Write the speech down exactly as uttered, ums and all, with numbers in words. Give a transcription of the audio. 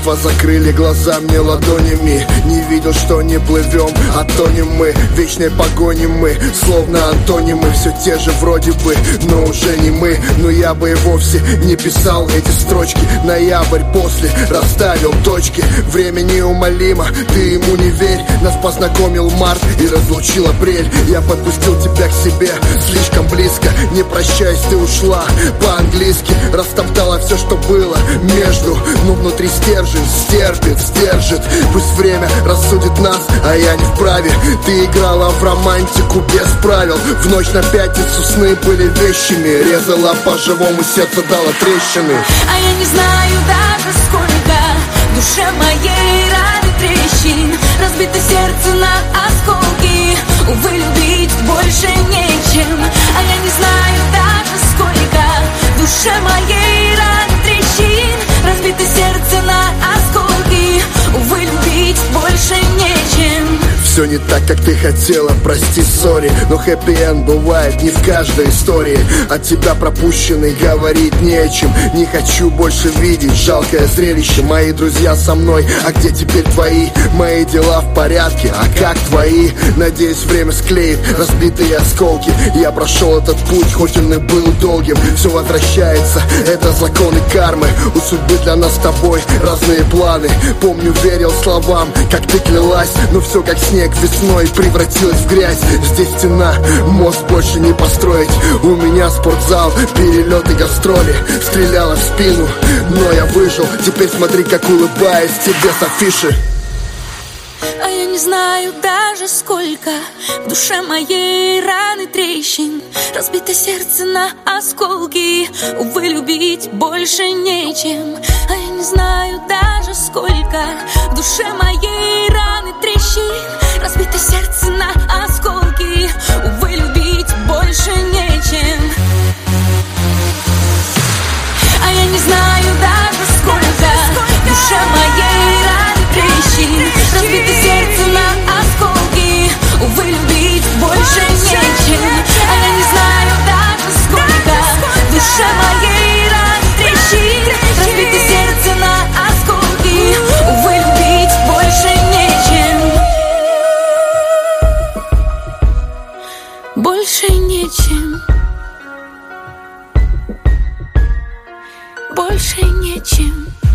едва закрыли глаза мне ладонями. Не видел, что не плывем, а тонем мы. Вечной погони мы, словно антонимы. Все те же вроде бы, но уже не мы. Но я бы и вовсе не писал эти строчки. Ноябрь после расставил точки. Время неумолимо, ты ему не верь. Нас познакомил март и разлучил апрель. Я подпустил тебя к себе слишком близко. Не прощаясь, ты ушла по-английски. Растоптала все, что было между. Но внутри стержень стерпит, сдержит. Пусть время рассудит нас, а я не вправе. Ты играла в романтику без правил. В ночь на пятницу сны были вещими. Резала по-живому, сердце дала трещины. А я не знаю даже сколько в душе моей раны трещин. Разбито сердце на осколки. Увы, любить больше нечем. А я не знаю даже сколько в душе моей раны трещин. Разбито сердце на осколки. Увы, любить больше нечем. Все не так, как ты хотела, прости, сори. Но хэппи-энд бывает не в каждой истории. От тебя пропущенный говорить не о чем. Не хочу больше видеть жалкое зрелище. Мои друзья со мной, а где теперь твои? Мои дела в порядке, а как твои? Надеюсь, время склеит разбитые осколки. Я прошел этот путь, хоть он и был долгим. Все возвращается, это законы кармы. У судьбы для нас с тобой разные планы. Помню, верил словам, как ты клялась. Но все как снег весной превратилась в грязь. Здесь стена, мост больше не построить. У меня спортзал, перелеты, гастроли. Стреляла в спину, но я выжил. Теперь смотри, как улыбаюсь тебе с афиши. А я не знаю даже сколько в душе моей раны трещин. Разбито сердце на осколки. Увы, любить больше нечем. А я не знаю даже сколько в душе моей раны трещин. Разбито сердце на осколки. Увы, любить больше нечем. А я не знаю даже сколько в душе моей раны трещин. Разбито сердце на осколки. Увы, любить больше нечем. А я не знаю даже сколько в душе моей раны трещин. Разбито сердце на осколки. Увы, любить больше нечем. Больше нечем. Больше нечем.